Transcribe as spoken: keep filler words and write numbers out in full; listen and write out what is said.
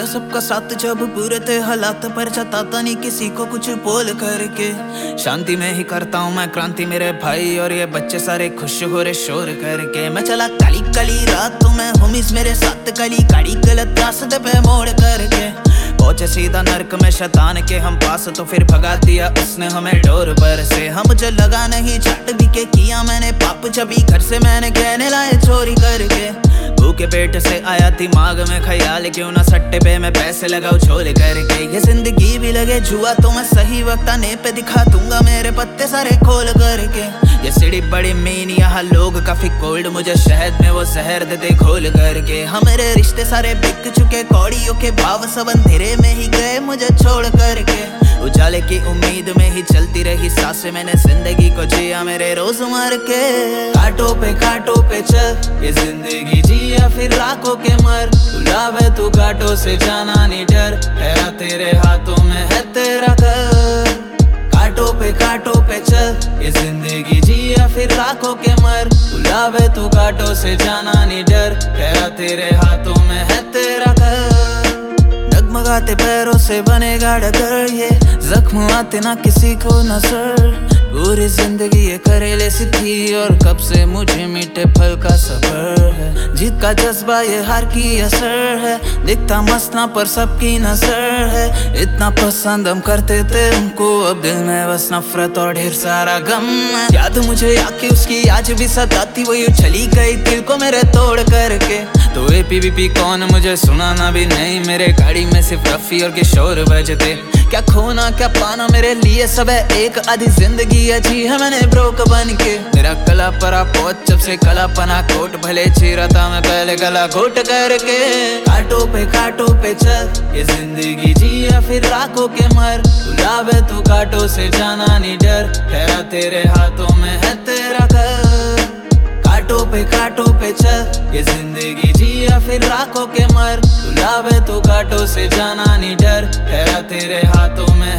सबका साथ जब पूरे थे हालात, पर जताता नहीं किसी को कुछ बोल करके। शांति में ही करता हूँ मैं क्रांति मेरे भाई, और ये बच्चे सारे खुश हो रहे शोर करके। मैं चला काली काली रातों में होमिस मेरे साथ, काली गाड़ी गलत रास्ते पे मोड़ करके। पहुंचे सीधा नर्क में शैतान के हम पास, तो फिर भगा दिया उसने हमें डोर पर से। हम मुझे लगा नहीं झट भी के किया मैंने पाप, जबी घर से मैंने कहने लाए चोरी करके। भूखे पेट से आया दिमाग में ख्याल, क्यों ना सट्टे पे मैं पैसे लगाऊं छोले करके। ये जिंदगी भी लगे जुआ तो मैं सही वक्त आने पे दिखा दूंगा मेरे पत्ते सारे खोल करके। ये सीढ़ी बड़ी मीन, यहाँ लोग काफी कोल्ड, मुझे शहद में वो जहर देते घोल करके। हम मेरे रिश्ते सारे बिक चुके, कौड़ियों के भाव सब अंधेरे में ही गए मुझे छोड़ करके। उजाले की उम्मीद में ही चलती रही सांसें, मैंने जिंदगी को जिया मेरे रोजमर्रा के। कांटों पे कांटों पे चल ये जिंदगी जिया फिर राखों के मर। बुलावे तू कांटों से जाना नहीं डर, ठहरा तेरे हाथों में है तेरा घर। कांटों पे कांटों पे चल ये जिंदगी जिया फिर राखों के मर। बुलावे तू कांटों से जाना नहीं डर, ठहरा तेरे हाथों में है तेरा घर। डगमगाते पैरों से बनेगा डगर, ये जख्म आते ना किसी को नजर। पूरी जिंदगी ये करेले सी थी, और कब से मुझे मीठे फल का सफर है। जीत का जज्बा ये हार की असर है, दिखता मसला पर सबकी नजर है। इतना पसंद हम करते थे उनको, अब दिल में बस नफरत और ढेर सारा गम है। याद मुझे आके उसकी आज भी सताती, वो यूं चली गई दिल को मेरे तोड़ करके। तो ए पी वी पी कौन मुझे सुनाना भी नहीं, मेरे गाड़ी में सिर्फ रफी और किशोर बजते। क्या खोना क्या पाना मेरे लिए सब है एक, आधी जिंदगी जी है मैंने ब्रोक बन के। मेरा कला परा पहुंच जब से कला पना कोट, भले चीरा था मैं पहले गला घोट करके। कांटों पे कांटों पे चल ये जिंदगी जिया फिर राखों के मर। बुलावे तू कांटों से जाना नहीं डर, ठहरा तेरे हाथों में है तेरा घर। कांटों पे कांटों पे चल ये जिंदगी जिया फिर राखों के मर। बुलावे तू कांटों से जाना नहीं डर, ठहरा तेरे हाथों में